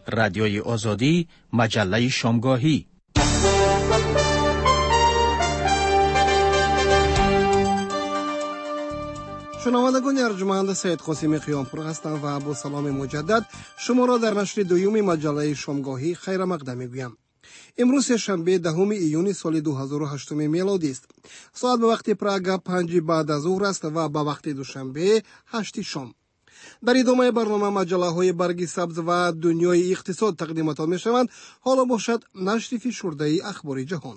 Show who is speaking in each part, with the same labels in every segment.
Speaker 1: رادیوی آزادی، مجله شامگاهی.
Speaker 2: شنوندگان ارجمند، سید قاسمی قیامپور هستم و با سلام مجدد شما را در نشر دوم مجله شامگاهی خیر مقدم میگویم. امروز شنبه دهم ایون سال 2008 میلادی است. ساعت به وقت پراگ 5 بعد از ظهر است و به وقت دوشنبه 8 شام. در ادامه برنامه مجله های برگ سبز و دنیای اقتصاد تقدیمتان می شوند. حالا باشد نشر فشرده اخبار جهان.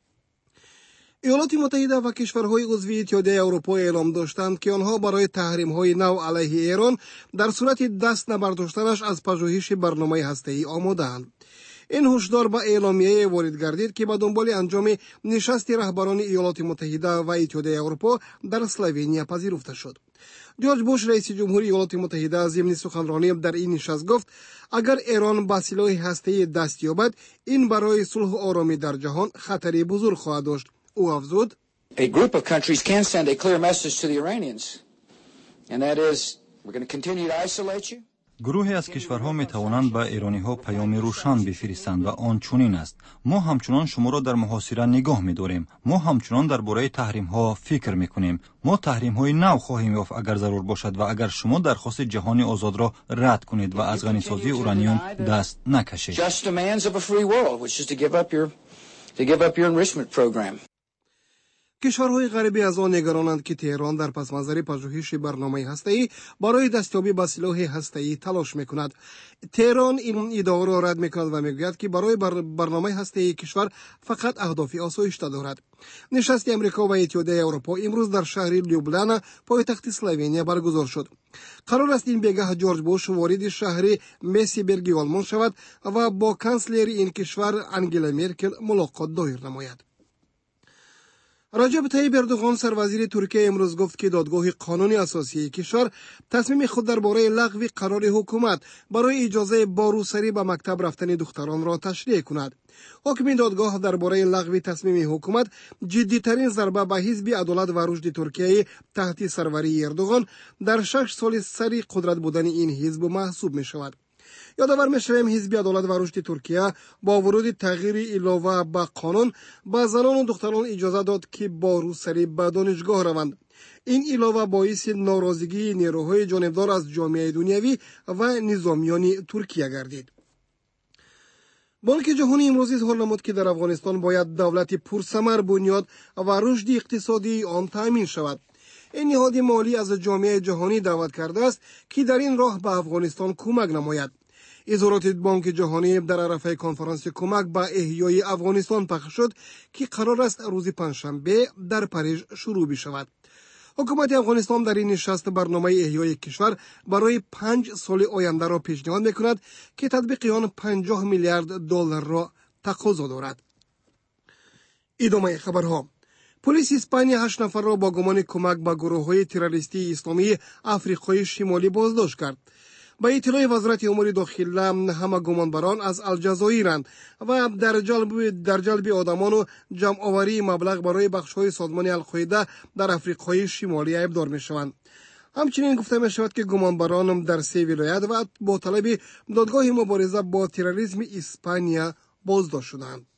Speaker 2: ایالات متحده و کشورهای عضو اتحادیه اروپا اعلام داشتند که آنها برای تحریم‌های نو علیه ایران در صورت دست نبرداشتنش از پژوهش برنامه هسته‌ای آماده‌اند. این هشدار به اعلامیه وارد گردید که به دنبال انجام نشست رهبران ایالات متحده و اتحادیه اروپا در اسلوونیا پذیرفته شد. جورج بوش رئیس جمهوری ایالات متحده ضمن سخنرانی در این نشست گفت اگر ایران به سلاح هسته‌ای دست یابد این برای صلح و آرامی در جهان خطری بزرگ خواهد داشت. او افزود
Speaker 3: A group of countries can send a clear message to the Iranians and that is we're going to continue to isolate you.
Speaker 4: گروهی از کشورها می توانند به ایرانی‌ها پیام روشن بفرستند و آن چنین است: ما همچنان شما را در محاصره نگاه می‌داریم. ما همچنان درباره تحریم‌ها فکر می‌کنیم. ما تحریم‌های نو خواهیم یافت اگر ضرور باشد و اگر شما درخواست جهانی آزاد را رد کنید و از غنیسازی اورانیوم دست نکشید.
Speaker 3: Just demands of a free world, which is to give up your enrichment program.
Speaker 2: کشورهای غربی از آن نگرانند که تهران در پس‌منظر پژوهش برنامه هسته‌ای برای دستیابی به سلاح هسته‌ای تلاش می‌کند. تهران این ادعا را رد می‌کند و می‌گوید که برای برنامه هسته‌ای کشور فقط اهداف آسایش‌تا دارد. نشست آمریکا و اتحادیه اروپا امروز در شهر لیوبلانا پایتخت اسلوونیا برگزار شد. قرار است این بیگاه جورج بوش وارد شهر میسیبرگ آلمان شود و با کانسلر این کشور انگلا مرکل ملاقات دایر نماید. رجب طیب اردوغان سروزیر ترکیه امروز گفت که دادگاه قانونی اساسی کشور تصمیم خود درباره لغو قرار حکومت برای اجازه باروسری به مکتب رفتن دختران را تشریح کند. حکم دادگاه درباره لغو تصمیم حکومت جدی‌ترین ضربه به حزب عدالت و رشد ترکیه تحت سروری اردوغان در 6 سال سری قدرت بودن این حزب محسوب می شود. یادآور می‌شویم حزب عدالت و رشد ترکیه با ورود تغییر علاوه به قانون به زنان و دختران اجازه داد که با روسری به دانشگاه روند. این علاوه باعث ناراضگی نیروهای جانبدار از جامعه دنیوی و نظامیان ترکیه گردید. بانک جهانی امروز اظهار نمود که در افغانستان باید دولت پرثمر بنیاد و رشد اقتصادی آن تأمین شود. این نهاد مالی از جامعه جهانی دعوت کرده است که در این راه به افغانستان کمک نماید. اظهارات بانک جهانی در عرصه کنفرانس کمک به احیای افغانستان پخش شد که قرار است روز پنجشنبه در پاریس شروع بشود. حکومت افغانستان در این نشست برنامه احیای کشور برای 5 سال آینده را پیشنهاد می‌کند که تطبیق آن 50 میلیارد دلار را تقاضا دارد. ادامه خبرها. پلیس اسپانیا 8 نفر را با گمان کمک به گروه‌های تروریستی اسلامی آفریقای شمالی بازداشت کرد. با اطلاع وزارت امور داخله همه گمانبران از الجزایرند و در جلب آدمان و جمع آوری مبلغ برای بخش‌های سازمان القاعده در آفریقای شمالی ابدار می‌شوند. همچنین گفته می‌شود که گمانبران در 3 ولایت و با طلب دادگاه مبارزه با تروریسم اسپانیا بازداشت شدند.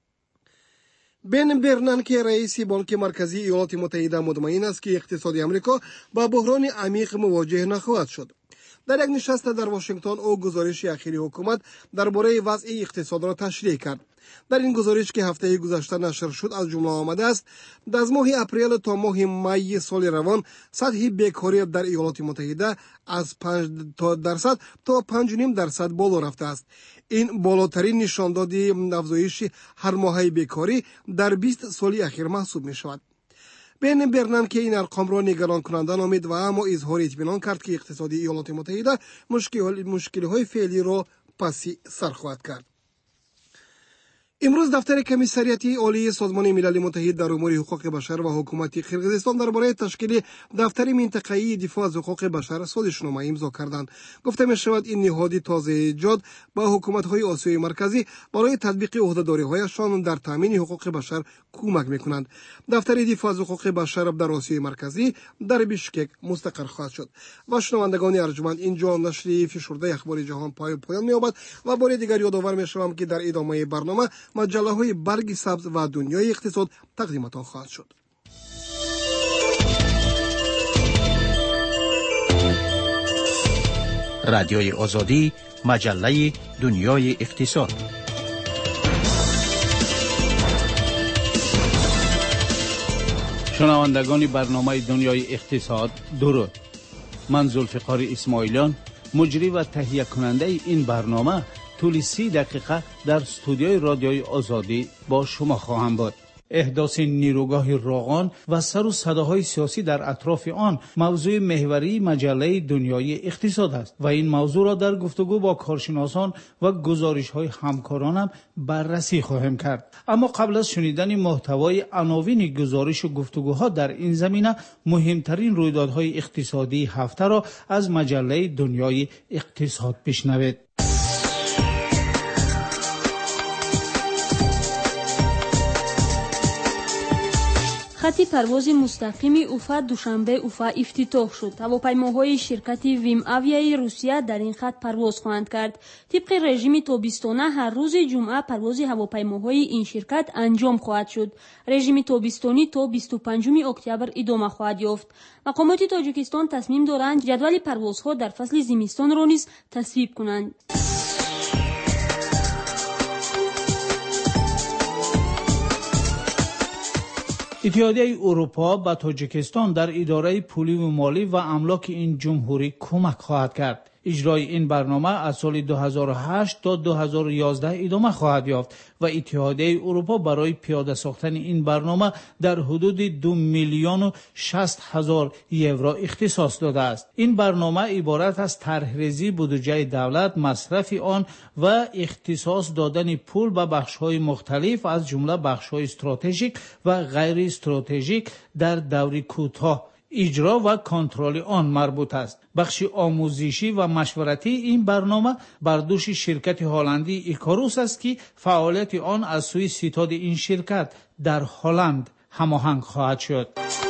Speaker 2: بن برنانکی رئیس بانک مرکزی ایالات متحده مطمئن است که اقتصاد آمریکا با بحران عمیق مواجه نخواهد شد. در یک نشست در واشنگتن او گزارش اخیری حکومت درباره وضع اقتصاد را تشریح کرد. در این گزارش که هفته گذشته نشر شد از جمله آمده است از ماه اپریل تا ماه می سال روان سطح بیکاری در ایالات متحده از 5% تا 5.5% بالا رفته است. این بالاترین نشانداد افزایش هر ماهه بیکاری در 20 سال اخیر محسوب می شود. بن برنان که این ارقام را نگران کننده نامید و اما اظهار اطمینان کرد که اقتصادی ایالات متحده مشکل‌های فعلی را پس سر خواهد کرد. امروز دفتر کمیسریاتی عالی سازمان ملل متحد در امور حقوق بشر و حکومت قرقیزستان درباره تشکیل دفتر منطقه‌ای دفاع از حقوق بشر سازشنامه امضا کردند. گفته می شود این نهاد تازه ایجاد با حکومت‌های آسیای مرکزی برای تطبیق عهده‌داری‌هایشان در تامین حقوق بشر کمک می‌کنند. دفتر دفاع از حقوق بشر در آسیای مرکزی در بیشکک مستقر خواهد شد. و شنوندگان ارجمند، اینجا نشر فشرده اخبار جهان پایان می‌یابد و بار دیگر یادآور می‌شوم که در ادامه برنامه مجله‌های برگ سبز و دنیای اقتصاد تقدیمتان خواهد شد.
Speaker 1: رادیوی آزادی، مجله دنیای اقتصاد.
Speaker 5: شنوندگان برنامه دنیای اقتصاد، درود. من ذوالفقار اسماعیلیان، مجری و تهیه کننده این برنامه، طول 30 دقیقه در استودیوی رادیوی آزادی با شما خواهم بود. احداث نیروگاه راغان و سر و صداهای سیاسی در اطراف آن موضوع محوری مجله دنیای اقتصاد است و این موضوع را در گفتگو با کارشناسان و گزارش‌های همکارانم بررسی خواهیم کرد. اما قبل از شنیدن محتوای عناوین گزارش و گفتگوها در این زمینه، مهمترین رویدادهای اقتصادی هفته را از مجله دنیای اقتصاد بشنوید.
Speaker 6: خط پرواز مستقیم اوفا دوشنبه اوفا افتتاح شد. هواپیماهای شرکت ویم آویای روسیه در این خط پرواز خواهند کرد. طبق رژیم تابستانه هر روز جمعه پرواز هواپیماهای این شرکت انجام خواهد شد. رژیم تابستانی تا 25 اکتبر ادامه خواهد یافت. مقامات تاجیکستان تصمیم دارند جدول پروازها در فصل زمستان را نیز تصویب کنند.
Speaker 5: اتحادیه اروپا به تاجیکستان در اداره پولی و مالی و املاک این جمهوری کمک خواهد کرد. اجرای این برنامه از سال 2008 تا 2011 ادامه خواهد یافت و اتحادیه اروپا برای پیاده ساختن این برنامه در حدود 2,060,000 یورو اختصاص داده است. این برنامه عبارت از طرحریزی بودجه دولت، مصرف آن و اختصاص دادن پول به بخش‌های مختلف از جمله بخش‌های استراتژیک و غیر استراتژیک در دور کوتاه، اجرا و کنترل آن مربوط است. بخش آموزشی و مشورتی این برنامه بر دوش شرکت هلندی ایکاروس است که فعالیت آن از سوی ستاد این شرکت در هلند هماهنگ خواهد شد.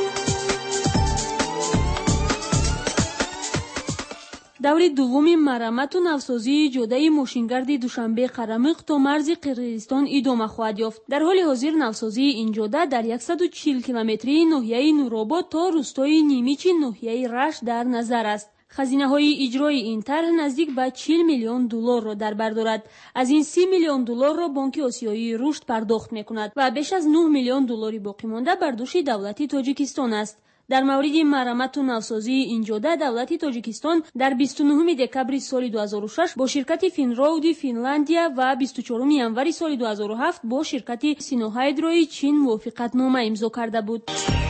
Speaker 6: دوری دوم مرمت و نوسازی جاده ماشینگرد دوشنبه قرمق تا مرز قرقیزستان ادامه خواهد یافت. در حال حاضر نوسازی این جاده در 140 کیلومتری ناحیه نورآباد تا روستای نیمیچ ناحیه رشت در نظر است. خزینه‌های اجرای این طرح نزدیک به 40 میلیون دلار را در بر دارد. از این 30 میلیون دلار را بانک آسیایی رشد پرداخت می‌کند و بیش از 9 میلیون دلاری باقی مانده بر دوش دولت تاجیکستان است. در مورد مرمت و نوسازی این جاده، دولت تاجیکستان در 29 دکبر سال 2006 با شرکت فینراودی فنلاندیا و 24 ینوری سال 2007 با شرکت سینوهایدروی چین موافقتنامه امضا کرده بود.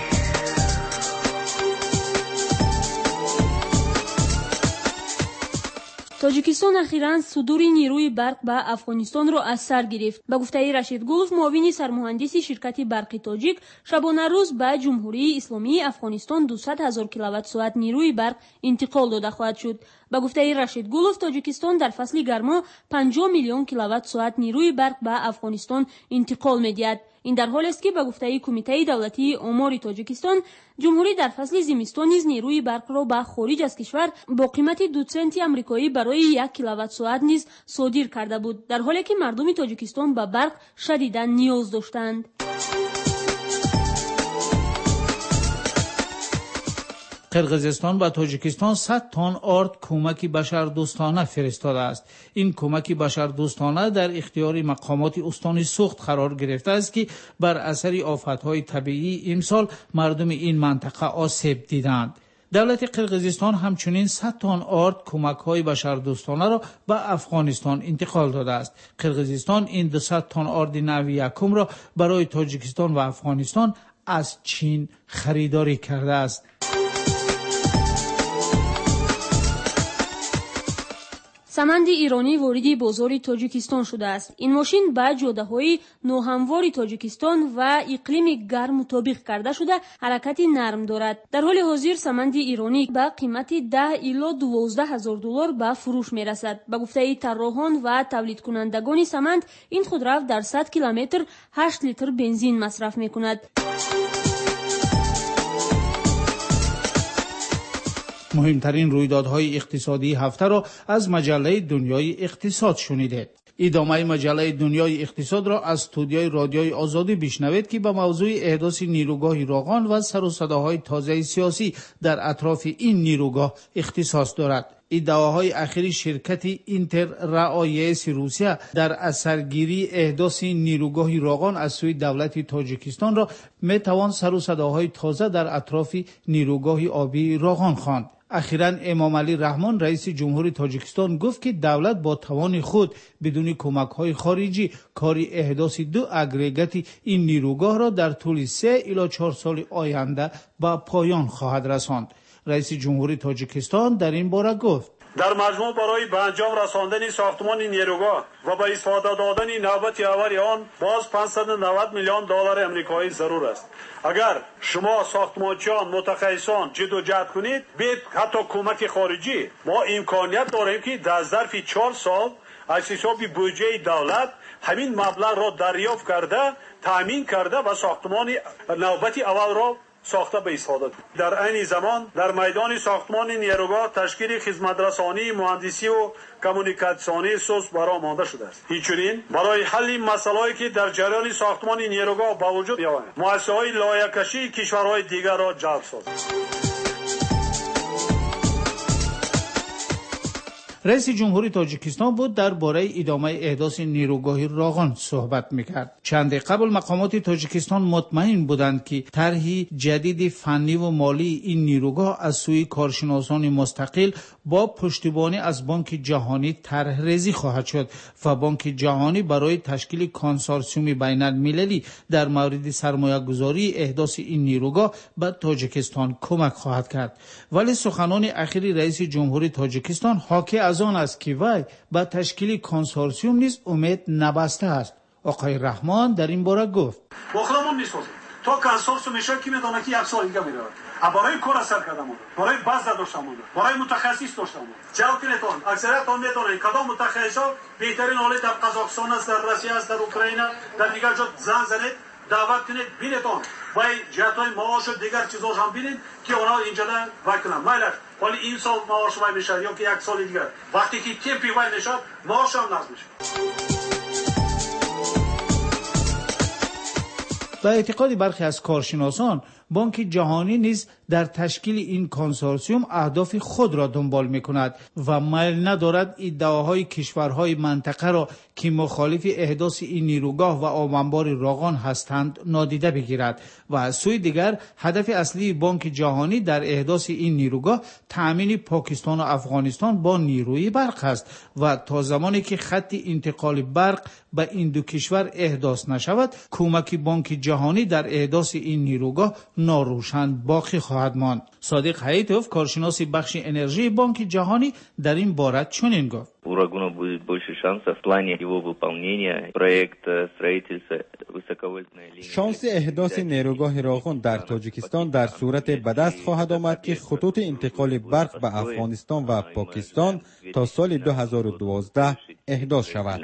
Speaker 6: تاجیکستان اخیراً صدور نیروی برق به افغانستان را از سر گرفت. به گفته رشید گلوف، معاون سرمهندس شرکت برق تاجیک، شبانه روز به جمهوری اسلامی افغانستان 200,000 کیلووات ساعت نیروی برق انتقال داده خواهد شد. به گفته رشید گلوف، تاجیکستان در فصل گرما 50 میلیون کیلووات ساعت نیروی برق به افغانستان انتقال می‌دهد. این در حالی است که به گفته کمیته دولتی آمار تاجیکستان، جمهوری در فصل زمستان نیز نیروی برق را به خارج از کشور با قیمت 2 سنت آمریکایی برای 1 کیلووات ساعت نیز صادر کرده بود، در حالی که مردم تاجیکستان به برق شدیداً نیاز داشتند.
Speaker 5: قرقیزستان و تاجیکستان 100 تن آرد کمک بشردوستانه فرستاده است. این کمک بشردوستانه در اختیار مقامات استان سوخت قرار گرفته است که بر اثر آفت‌های طبیعی امسال مردم این منطقه آسیب دیدند. دولت قرقیزستان همچنین 100 تن آرد کمک‌های بشردوستانه را به افغانستان انتقال داده است. قرقیزستان این 200 تن آرد نوع یکم را برای تاجیکستان و افغانستان از چین خریداری کرده است.
Speaker 6: سمند ایرانی وارد بازار تاجیکستان شده است. این ماشین با جاده‌های ناهموار تاجیکستان و اقلیم گرم مطابق کرده شده حرکتی نرم دارد. در حال حاضر سمند ایرانی با قیمت 10 الی 12 هزار دلار به فروش میرسد. به گفته طراحان و تولید کنندگان سمند، این خودرو در 100 کیلومتر 8 لیتر بنزین مصرف میکند.
Speaker 5: مهمترین رویدادهای اقتصادی هفته را از مجله دنیای اقتصاد شنیدید. ادامه مجله دنیای اقتصاد را از استودیوی رادیوی آزادی بشنوید که به موضوع احداث نیروگاه راغان و سر و صداهای تازه سیاسی در اطراف این نیروگاه اختصاص دارد. ادعاهای اخیر شرکت اینتر رعایس روسیه در اثرگیری احداث نیروگاه راغان از سوی دولت تاجیکستان را میتوان سر و صداهای تازه در اطراف نیروگاه آبی راغان خواند. اخیراً امام علی رحمان رئیس جمهوری تاجیکستان گفت که دولت با توان خود بدون کمک‌های خارجی کاری احداث 2 اگریگات این نیروگاه را در طول 3 الی 4 سال آینده به پایان خواهد رساند. رئیس جمهوری تاجیکستان در این باره گفت:
Speaker 7: در مجموع برای به انجام رساندن ساختمان نیروگاه و به استفاده دادن نوبت اول آن باز 590 میلیون دلار امریکایی ضرور است. اگر شما ساختمانچیان متخصصان جد و جهد کنید بید حتی کمک خارجی، ما امکانیت داریم که در ظرف 4 سال از حساب بودجه دولت همین مبلغ را دریافت کرده، تامین کرده و ساختمان نوبت اول را ساخته به استفاده. در عین زمان در میدان ساختمان نیروگاه تشکیل خدمترسانی، مهندسی و کمونیکاسیونی سوس برای مانده شده است. اینچنین برای حل مسائلی که در جریان ساختمان نیروگاه با وجود میآید، مؤسسه‌های لایحه‌کشی کشورهای دیگر را جلب ساخت.
Speaker 5: رئیس جمهوری تاجیکستان بود درباره ادامه احداث نیروگاه راغان صحبت میکرد. چند قبل مقامات تاجیکستان مطمئن بودند که طرح جدید فنی و مالی این نیروگاه از سوی کارشناسان مستقل با پشتیبانی از بانک جهانی طرح ریزی خواهد شد و بانک جهانی برای تشکیل کنسورسیوم بین المللی در مورد سرمایه گذاری احداث این نیروگاه به تاجیکستان کمک خواهد کرد. ولی سخنان اخیر رئیس جمهوری تاجیکستان حاکی از آن است که وی به تشکیل کنسورسیوم نیز امید نبسته است. آقای رحمان در این باره گفت:
Speaker 7: مخلمون میسازیم تا کنسورسیوم میشه که میدونه که 1 سال دیگه میره. برای کار اثر کردم بود، برای باز داشتم بود، برای متخصص داشتم بود. جواب کنید اکثریتون میدونید کدام متخصصا بهترین حالت در قزاقستان است، در روسیه است، در اوکراین، در دیگر جا زنگ زنید، دعوت کنید بینتون و جهت‌های معاش و دیگر چیزاش هم بینید که اونا اینجا وکنن. مایلش ولی این سال معاش وای میشه یا که 1 سال دیگر وقتی که تیپی وای نشد معاش هم نصب میشه.
Speaker 5: به اعتقاد برخی از کارشناسان بانک جهانی نیز در تشکیل این کنسورسیوم اهداف خود را دنبال می‌کند و میل ندارد ادعاهای کشورهای منطقه را که مخالف احداث این نیروگاه و آبانبار راغان هستند نادیده بگیرد و از سوی دیگر هدف اصلی بانک جهانی در احداث این نیروگاه تأمین پاکستان و افغانستان با نیروی برق است و تا زمانی که خط انتقال برق به این دو کشور احداث نشود کمک بانک جهانی در احداث این نیروگاه ناروشن باقی خواهد ماند. صادق حیاتوف کارشناس بخش انرژی بانک جهانی در این باره چنین گفت:
Speaker 8: У Рагуна будет больше шансов в плане его выполнения. Проект строительства высоковольтной линии.
Speaker 9: شانس احداث نیروگاه راغون در تاجیکستان در صورت به دست خواهد آمد که خطوط انتقال برق به افغانستان و پاکستان تا سال 2012 احداث شود.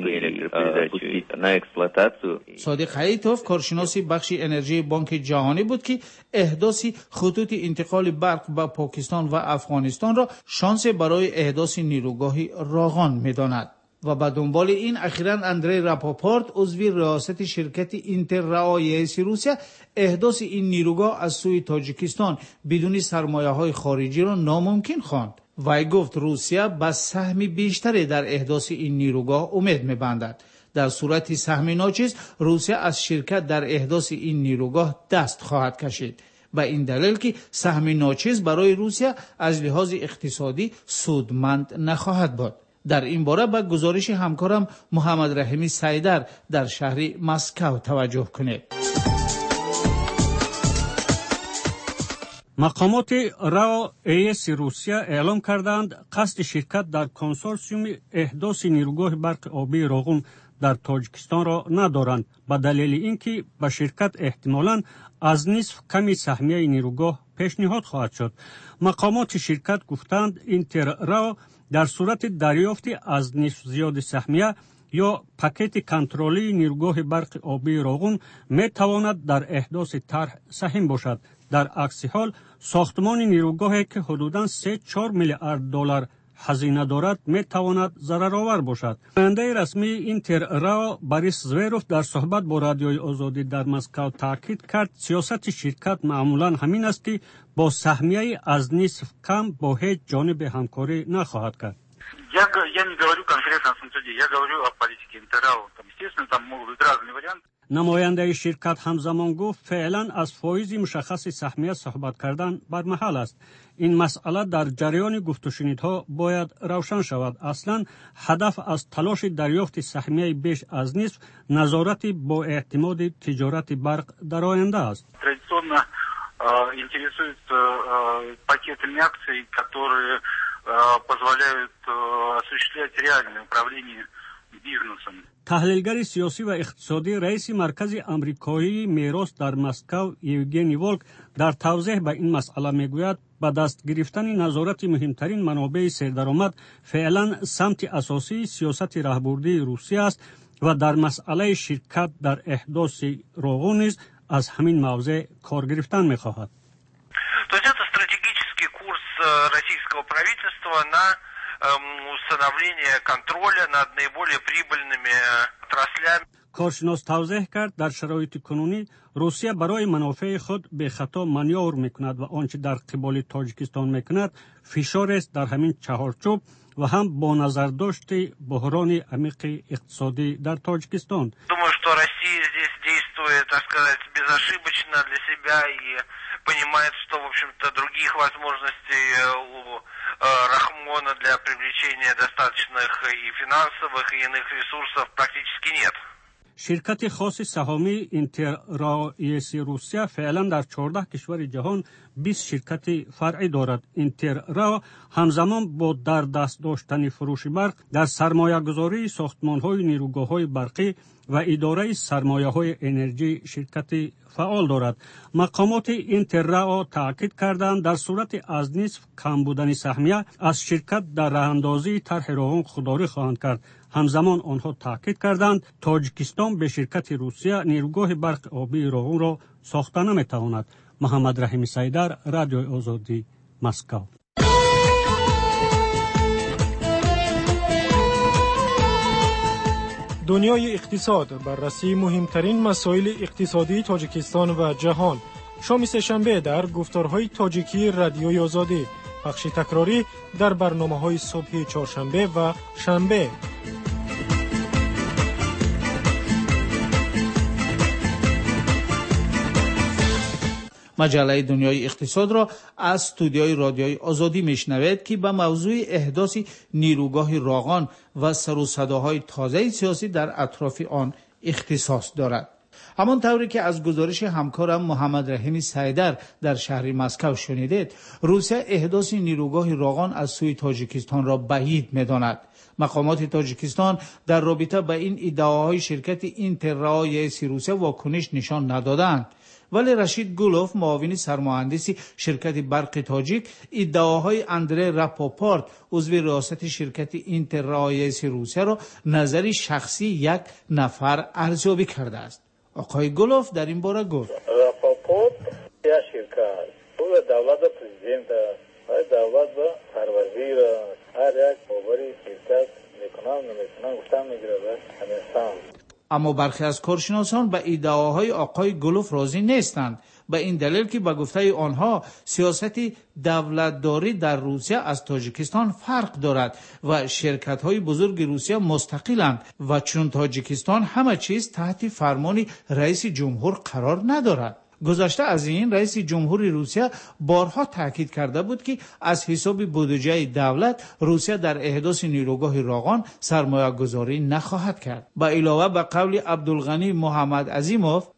Speaker 5: صادق حیاتوف کارشناس بخش انرژی بانک جهانی بود که احداث خطوط انتقال برق به پاکستان و افغانستان را شانس برای احداث نیروگاه راغان می‌داند. و به دنبال این اخیراً اندری راپاپورت عضو ریاست شرکت اینتر رعایس روسیه احداث این نیروگاه از سوی تاجیکستان بدون سرمایه‌های خارجی را ناممکن خواند. وی گفت روسیه به سهم بیشتری در احداث این نیروگاه امید می‌بندد. در صورت سهم ناچیز روسیه از شرکت در احداث این نیروگاه دست خواهد کشید. و این دلیل که سهم ناچیز برای روسیه از لحاظ اقتصادی سودمند نخواهد بود. در این باره به گزارش همکارم محمد رحیمی سیدر در شهر مسکو توجه کنید.
Speaker 10: مقامات راو ایس روسیه اعلام کردند قصد شرکت در کنسورسیوم احداث نیروگاه برق آبی راغون در تاجیکستان را ندارند به دلیل اینکه به شرکت احتمالاً از نصف کمی سهمیه نیروگاه پیشنهاد خواهد شد. مقامات شرکت گفتند اینترراو در صورت دریافت از نصف زیاد سهمیه یا پاکت کنترلی نیروگاه برق آبی راغون می تواند در احداث طرح سهم باشد. در عکس حال ساختمان نیروگاهی که حدوداً 3-4 میلیارد دلار هزینه دارد می تواند ضررآور باشد. نماینده رسمی اینترراو باریس زویروف در صحبت با رادیوی آزادی در مسکو تاکید کرد سیاست شرکت معمولاً همین است که با سهمیه از نصف کم با هیچ جانب همکاری نخواهد کرد.
Speaker 11: Я не говорю конкретно о суде, я говорю о политике Интеррао. Естественно, там могут быть разные варианты.
Speaker 10: نماینده شرکت همزمان گفت فعلا از فایز مشخص سهمیه صحبت کردن بر محل است. این مسئله در جریان گفت و شنیدها باید روشن شود. اصلا هدف از تلاش دریافت سهمیه بیش از نصف نظارت با اعتماد تجارت برق در آینده است.
Speaker 11: Традиционно интересует пакетами акций, которые позволяют осуществлять реальное управление бизнесом.
Speaker 10: تحلیلگر سیاسی و اقتصادی رئیس مرکز امریکایی میراث در مسکو یوگنی ولک در توضیح به این مسئله میگوید با دست گرفتن نظارت مهمترین منابع سردرآمد فعلا سمت اساسی سیاست راهبردی روسیه است و در مسئله شرکت در احداث راغون نیز از همین موضع کار گرفتن میخواهد.
Speaker 11: То есть это стратегический курс российского правительства на установление контроля над наиболее прибыльными отраслями.
Speaker 10: کارشناس توضیح کرد در شرایط کنونی روسیه برای منافع خود به خطا مانور میکند و آنچه در قبال تاجیکستان میکند فشار است در همین چهارچوب و هم با نظر داشت بحران عمیق اقتصادی در تاجیکستان.
Speaker 11: Думаю, что Россия здесь действует, так сказать, безошибочно для себя и понимает, что, в общем-то, других возможностей у Рахмона для привлечения достаточных и финансовых, и иных ресурсов практически нет.
Speaker 10: شرکت خاص سهامی اینترراو روسیه فعلا در 14 کشور جهان 20 شرکت فرعی دارد. اینترراو همزمان با در دست داشتن فروش برق در سرمایه گذاری ساختمان های نیروگاه های برقی و اداره سرمایه های انرژی شرکت فعال دارد. مقامات اینترراو تاکید کردند در صورت از نصف کم بودن سهمیه از شرکت در راهاندازی طرح راغون خودداری خواهند کرد. همزمان آنها تاکید کردند تاجیکستان به شرکت روسیه نیروگاه برق آبی راغون را ساخته نمیتواند. محمد رحیم سیدر، رادیوی آزادی، مسکو.
Speaker 12: دنیای اقتصاد، بررسی مهمترین مسائل اقتصادی تاجیکستان و جهان. شام سه‌شنبه در گفتارهای تاجیکی رادیوی آزادی، پخش تکراری در برنامه‌های صبح چهارشنبه و شنبه.
Speaker 5: مجله دنیای اقتصاد را از استودیوی رادیوی آزادی میشنوید که به موضوع احداث نیروگاه راغون و سر و صداهای تازه سیاسی در اطراف آن اختصاص دارد. همانطوری که از گزارش همکارم محمد رحیم سیدر در شهر مسکو شنیدید، روسیه احداث نیروگاه راغون از سوی تاجیکستان را بعید می‌داند. مقامات تاجیکستان در رابطه با این ادعاهای شرکت اینترراو روسیه واکنش نشان ندادند. ولی رشید گولوف، معاون سرمهندس شرکت برق تاجیک، ادعاهای اندره راپاپورت، عضو ریاست شرکت اینترراو روسیه را نظر شخصی یک نفر ارزیابی کرده است. آقای گولوف در این باره گفت:
Speaker 13: راپاپورت یا شرکت او دولت پرزیدنت دولت با سروزیر هر یک خبری شرکت میکنم گفتم میگیره همین.
Speaker 5: اما برخی از کارشناسان به ادعاهای آقای گولوف راضی نیستند، به این دلیل که به گفته آنها سیاست دولتداری در روسیه از تاجیکستان فرق دارد و شرکت‌های بزرگ روسیه مستقلند و چون تاجیکستان همه چیز تحت فرمان رئیس جمهور قرار ندارد. گذشته از این رئیس جمهور روسیه بارها تاکید کرده بود که از حساب بودجه دولت روسیه در احداث نیروگاه راغون سرمایه گذاری نخواهد کرد. با علاوه به قول عبدالغنی محمد عظیموف،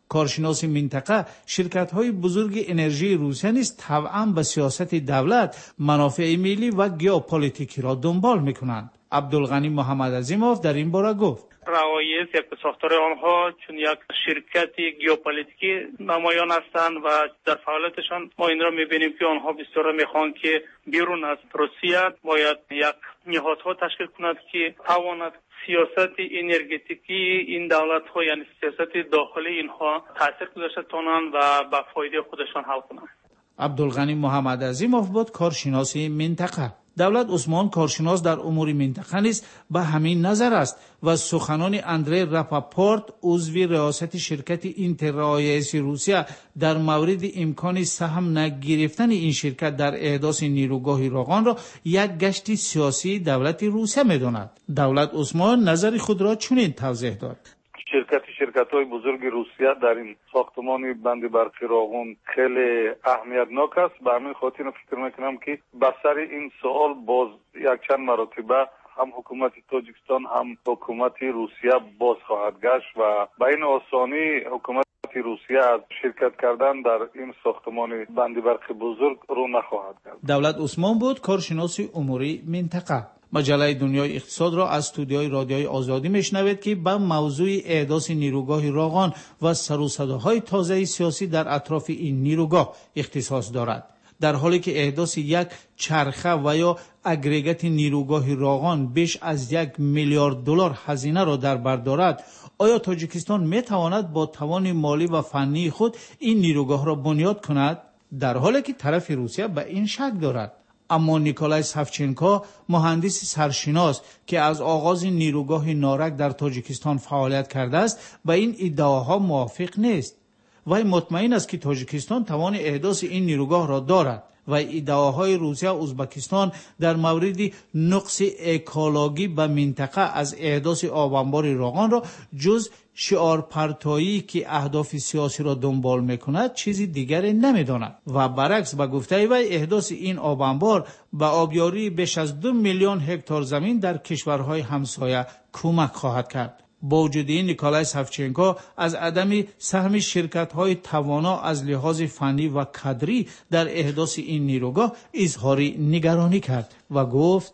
Speaker 5: کارشناس منطقه شرکت‌های بزرگ انرژی روسیه نیز طبعاً به سیاست دولت، منافع ملی و ژئوپلیتیکی را دنبال می‌کنند. عبدالغنی محمد عظیموف در این باره گفت:
Speaker 14: روایز یک ساختار آنها چون یک شرکت ژئوپلیتیکی نمایان هستند و در فعالیتشان ما این را می‌بینیم که آنها بسیار می‌خواهند که بیرون از روسیه باید یک نهادها تشکیل کند که تواند سیاست انرژتیکی این دولت‌ها، یعنی سیاست داخلی اینها تاثیر گذاشته تانند و به فایده خودشان حل کنند.
Speaker 5: عبدالغنی محمد عظیموف بود کارشناس منطقه. دولت عثمان کارشناس در امور منطقه نیز به همین نظر است و سخنان اندری راپاپورت عضو ریاست شرکت اینترایس روسیه در مورد امکان سهم نگرفتن این شرکت در احداث نیروگاه راغان را یک گشت سیاسی دولت روسیه می‌داند. دولت عثمان نظر خود را چنین توضیح داد:
Speaker 15: شرکت‌های بزرگ روسیه در این ساختمان بند برقی راغون خیلی اهمیتناک است. به همین خاطر فکر میکنم که به سر این سوال باز یک چند مرتبه هم حکومت تاجیکستان هم حکومت روسیه باز خواهد گشت و به این آسانی حکومت روسیه از شرکت کردن در این ساختمان بند برقی بزرگ رو نخواهد کرد.
Speaker 5: دولت عثمان بود کارشناس امور منطقه. مجله دنیای اقتصاد را از استودیوی رادیوی آزادی میشنوید که به موضوع احداث نیروگاه راغان و سر و صداهای تازه سیاسی در اطراف این نیروگاه اختصاص دارد. در حالی که احداث یک چرخه و یا اگریگات نیروگاه راغان بیش از $1 میلیارد هزینه را در بر دارد، آیا تاجیکستان میتواند با توان مالی و فنی خود این نیروگاه را بنیاد کند؟ در حالی که طرف روسیه به این شک دارد. اما نیکولای سافچنکو، مهندس سرشناس که از آغاز نیروگاه نارک در تاجیکستان فعالیت کرده است، با این ادعاها موافق نیست. وی مطمئن است که تاجیکستان توان احداث این نیروگاه را دارد و ادعاهای روسیه و ازبکستان در مورد نقص اکولوژی به منطقه از احداث آبانبار راغان را جز شعار پرتایی که اهداف سیاسی را دنبال میکند چیزی دیگری نمیداند و برعکس به گفته وی احداث این آبانبار به آبیاری بیش از 2 میلیون هکتار زمین در کشورهای همسایه کمک خواهد کرد. با وجود این نیکولای سافچنکو از عدم سهم شرکت‌های توانا از لحاظ فنی و کادری در احداث این نیروگاه اظهار نگرانی کرد و گفت: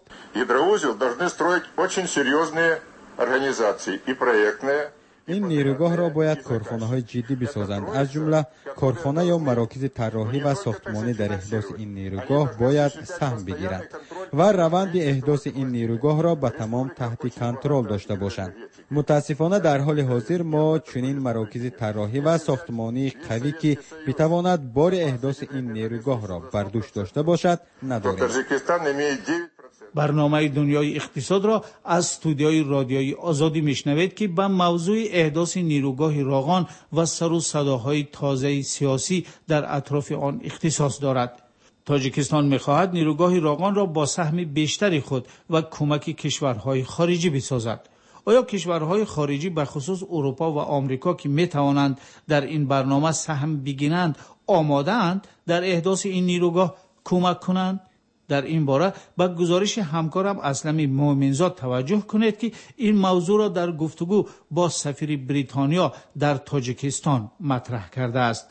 Speaker 9: این نیروگاه را باید کارخانه‌های جدی بسازند، از جمله کارخانه یا مراکز طراحی و ساختمانی در احداث این نیروگاه باید سهم بگیرند و روند احداث این نیروگاه را به تمام تحت کنترل داشته باشند. متاسفانه در حال حاضر ما چنین مراکز طراحی و ساختمانی قوی که بتواند بار احداث این نیروگاه را بر دوش داشته باشد نداریم.
Speaker 5: برنامه دنیای اقتصاد را از استودیوی رادیوی آزادی میشنوید که به موضوع احداث نیروگاه راغان و سر و صداهای تازه سیاسی در اطراف آن اختصاص دارد. تاجیکستان می‌خواهد نیروگاه راغان را با سهم بیشتری خود و کمک کشورهای خارجی بسازد. آیا کشورهای خارجی به خصوص اروپا و آمریکا که می‌توانند در این برنامه سهم بگیرند آماده‌اند در احداث این نیروگاه کمک کنند؟ در این باره به گزارش همکارم اسلم مومنزاد توجه کنید که این موضوع را در گفتگو با سفیر بریتانیا در تاجیکستان مطرح کرده است.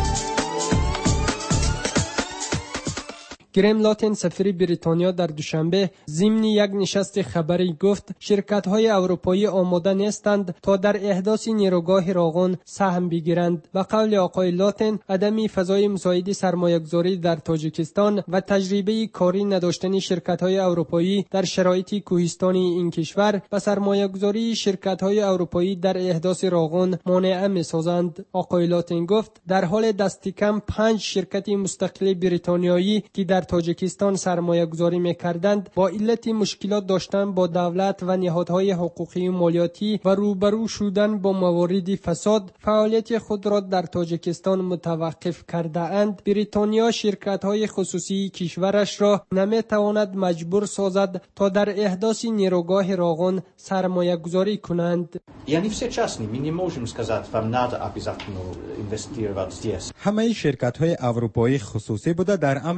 Speaker 16: گریم لاتن سفیر بریتانیا در دوشنبه ضمن یک نشست خبری گفت شرکت‌های اروپایی آماده نیستند تا در احداث نیروگاه راغون سهم بگیرند. به قول آقای لاتن عدم فضای مساعد سرمایه‌گذاری در تاجیکستان و تجربه کاری نداشتن شرکت‌های اروپایی در شرایط کوهستانی این کشور به سرمایه‌گذاری شرکت‌های اروپایی در احداث راغون مانع می‌سازند. آقای لاتن گفت در حال دست کم 5 شرکت مستقل بریتانیایی که در تاجیکستان سرمایه گذاری می‌کردند با علت مشکلات داشتن با دولت و نهادهای حقوقی و مالیاتی و روبرو شدن با موارد فساد فعالیت خود را در تاجیکستان متوقف کرده اند. بریتانیا شرکت‌های خصوصی کشورش را نمی‌تواند مجبور سازد تا در احداث نیروگاه راغون سرمایه گذاری کنند.
Speaker 1: یعنی вчерашний my nemôžeme сказать vám надо обязательно инвестировать здесь.
Speaker 9: همه شرکت‌های اروپایی خصوصی بوده در امر در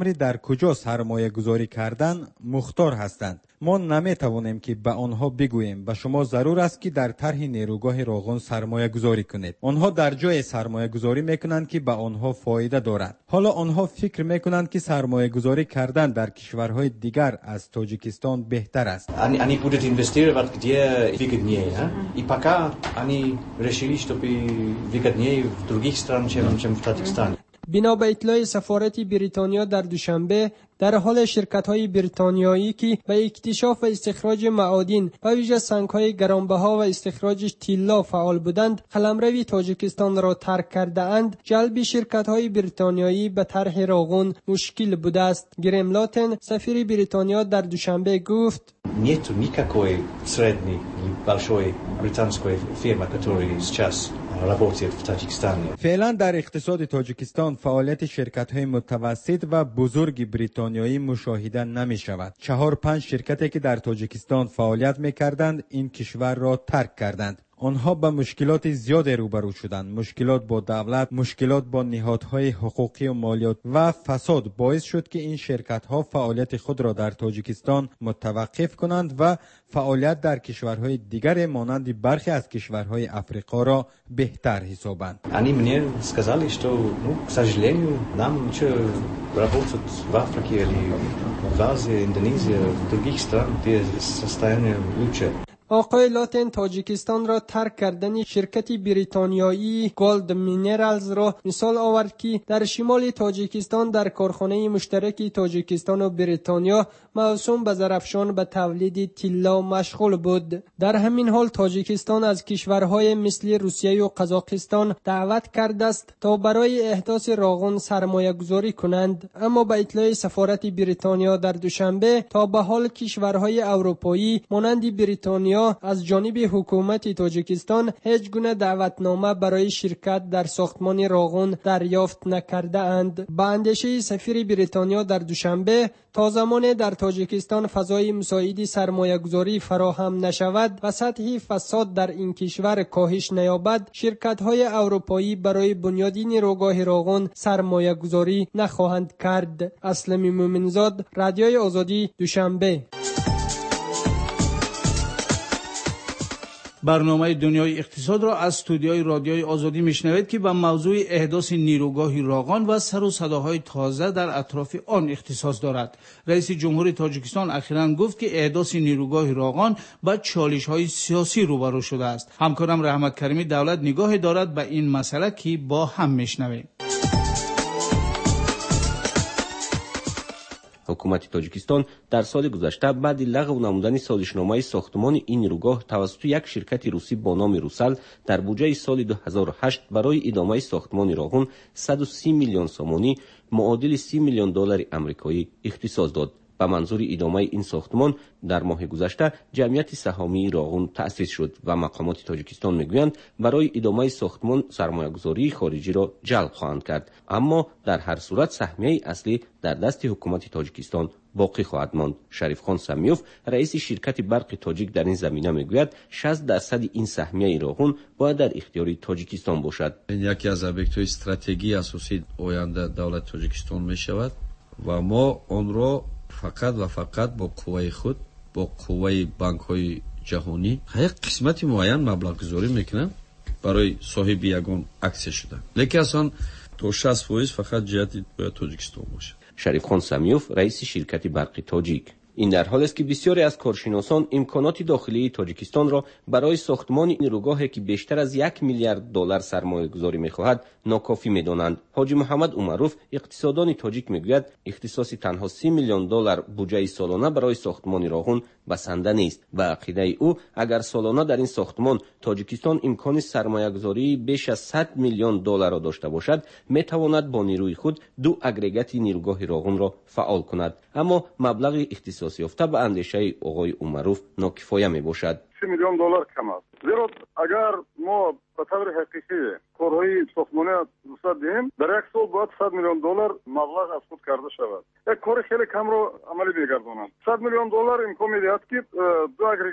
Speaker 9: کجا سرمایه گذاری کردن مختار هستند. ما نمیتوانیم که به آنها بگوییم به شما ضرور است که در طرح نیروگاه راغون سرمایه گذاری کنید. آنها در جای سرمایه گذاری میکنند که به آنها فایده دارد. حالا آنها فکر میکنند که سرمایه گذاری کردن در کشورهای دیگر از تاجیکستان بهتر است.
Speaker 1: Они будут инвестировать где выгоднее, и пока они решили, чтобы выгоднее в других странах, чем в Таджикистане.
Speaker 16: بنا به اطلاع سفارت بریتانیا در دوشنبه، در حال شرکت‌های بریتانیایی که به اکتشاف و استخراج معادن و ویژه سنگ‌های گرانبها و استخراج طلا فعال بودند، قلمرو تاجیکستان را ترک کرده اند. جلب شرکت‌های بریتانیایی به طرح راغون مشکل بوده است. گریم لاتن، سفیر بریتانیا در دوشنبه گفت:
Speaker 1: Нет никакой средней или большой британской фирмы, которая сейчас работает в Таджикистане.
Speaker 9: فعلا در اقتصاد تاجیکستان فعالیت شرکت‌های متوسط و بزرگ بریتانیایی مشاهده نمی‌شود. 4-5 شرکتی که در تاجیکستان فعالیت می‌کردند این کشور را ترک کردند. آنها با مشکلات زیاد روبرو شدند. مشکلات با دولت، مشکلات با نهادهای حقوقی و مالیات و فساد باعث شد که این شرکت‌ها فعالیت خود را در تاجیکستان متوقف کنند و فعالیت در کشورهای دیگر مانند برخی از کشورهای افریقا را بهتر حسابند.
Speaker 1: Они мне сказали, что, к сожалению, нам еще работать в Африке или в Азии, Индонезии, в других странах, где состояние лучше.
Speaker 16: آقای لاتن تاجیکستان را ترک کردن شرکت بریتانیایی گولد مینرالز را مثال آورد که در شمال تاجیکستان در کارخانه مشترک تاجیکستان و بریتانیا موسوم به ظرفشان به تولید طلا مشغول بود. در همین حال تاجیکستان از کشورهای مثل روسیه و قزاقستان دعوت کرده است تا برای احداث راغون سرمایه گذاری کنند، اما به اطلاع سفارت بریتانیا در دوشنبه تا به حال کشورهای اروپایی مانند بریتانیا از جانب حکومت تاجیکستان هیچ گونه دعوتنامه برای شرکت در ساختمان راغون دریافت نکرده اند. به اندیشه سفیر بریتانیا در دوشنبه، تا زمان در تاجیکستان فضای مساعد سرمایه گذاری فراهم نشود و سطح فساد در این کشور کاهش نیابد، شرکت های اروپایی برای بنیاد نیروگاه راغون سرمایه گذاری نخواهند کرد. اسلم مومنزاد، رادیوی آزادی، دوشنبه.
Speaker 5: برنامه دنیای اقتصاد را از استودیوی رادیوی آزادی میشنوید که به موضوع احداث نیروگاه راغون و سر و صداهای تازه در اطراف آن اختصاص دارد. رئیس جمهور تاجیکستان اخیراً گفت که احداث نیروگاه راغون با چالش‌های سیاسی روبرو شده است. همکارم رحمت کریمی دولت نگاه دارد به این مسئله که با هم میشنویم.
Speaker 17: حکومت تاجیکستان در سال گذشته بعد لغو نمودن سازشنامه ساختمان این نیروگاه توسط یک شرکت روسی با نام روسل در بودجه سال 2008 برای ادامه ساختمان راغون 130 میلیون سومانی معادل 30 میلیون دلار آمریکایی اختصاص داد. به منظور ادامه این ساختمان در ماه گذشته جمعیت سهامی راغون تأسیس شد و مقامات تاجیکستان میگویند برای ادامه ساختمان سرمایه‌گذاری خارجی را جلب خواهند کرد، اما در هر صورت سهمیه اصلی در دست حکومت تاجیکستان باقی خواهد ماند. شریف خان سمیوف، رئیس شرکت برق تاجیک در این زمینه میگوید 60% این سهمیه راغون باید در اختیار تاجیکستان باشد.
Speaker 18: این یکی از объект‌های استراتژی اساسی آینده دولت تاجیکستان میشود و ما آن را فقط و فقط با قوه خود، با قوه بانک‌های جهانی یک قسمت معین مبلغ گذاری میکنن برای صاحب یگان اکسیه شدن، لیکن اصلا تا 60% فقط جهت باید تاجیکستان باشه.
Speaker 17: شریف خان سمیوف، رئیس شرکت برق تاجیک. این در حالی است که بسیاری از کارشناسان امکانات داخلی تاجیکستان را برای ساختمان نیروگاهی که بیشتر از 1 میلیارد دلار سرمایه گذاری می‌خواهد ناکافی می‌دانند. حاجی محمد عمروف، اقتصاددان تاجیک میگوید اختصاص تنها 30 میلیون دلار بودجه سالانه برای ساختمان راغون بسنده نیست. به عقیده او اگر سالانه در این ساختمان تاجیکستان امکان سرمایه گذاری بیش از 100 میلیون دلار را داشته باشد، می‌تواند با نیروی خود 2 اگریگات نیروگاه راغون را فعال کند، اما مبلغ اختصاص یافته به اندیشه آقای عمروف ناکفایه میباشد.
Speaker 15: 30 میلیون دلار کم است. زیرا اگر ما به طور حقیقی کارهای ساختمانی دوست داریم، در یک سال باید 100 میلیون دلار مبلغ از خود کرده شود. یک کار خیلی کم رو عملی بگردانند. 100 میلیون دلار امکان میدهد که 2 اگریگات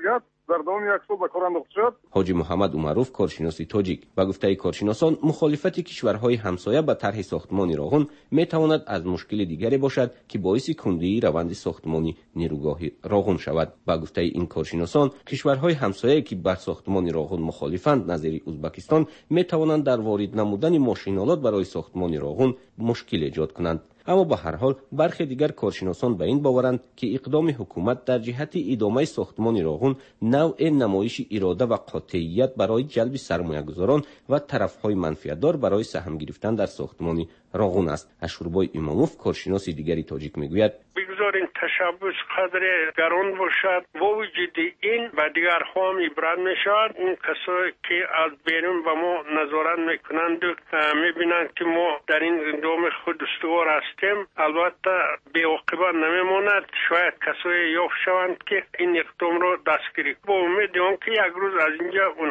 Speaker 15: در دوام یک سال به کار انداخته شد.
Speaker 17: حاجی محمد عمروف کارشناس تاجیک به گفته کارشناسان مخالفت کشورهای همسایه به طرح ساختمان راغون میتواند از مشکل دیگری باشد که باعث کندی روند ساختمان نیروگاه راغون شود. به گفته این کارشناسان کشورهای همسایه که بر ساختمان راغون مخالفند نظیر ازبکستان میتوانند در وارد نمودن ماشین‌آلات برای ساختمان راغون مشکل ایجاد کنند. اما به هر حال برخی دیگر کارشناسان به این باورند که اقدام حکومت در جهت ادامه ساختمان راغون نوع نمایش اراده و قاطعیت برای جلب سرمایه‌گذاران و طرف‌های منفعت‌دار برای سهم گرفتن در ساختمان راغون است. اشوربای اماموف کارشناس دیگری تاجیک میگوید
Speaker 19: بگذارین تشبث قدر گران باشد و وجود این و دیگر هم عبرت میشود. اون کسایی که از بیرون به ما نظارت میکنند میبینند که ما در این اقدام خود استوار هستیم. البته بی عاقبت نمیماند. شاید کسایی یافت شوند که این اقدام را دستگیری. با امید که یک روز از اینجا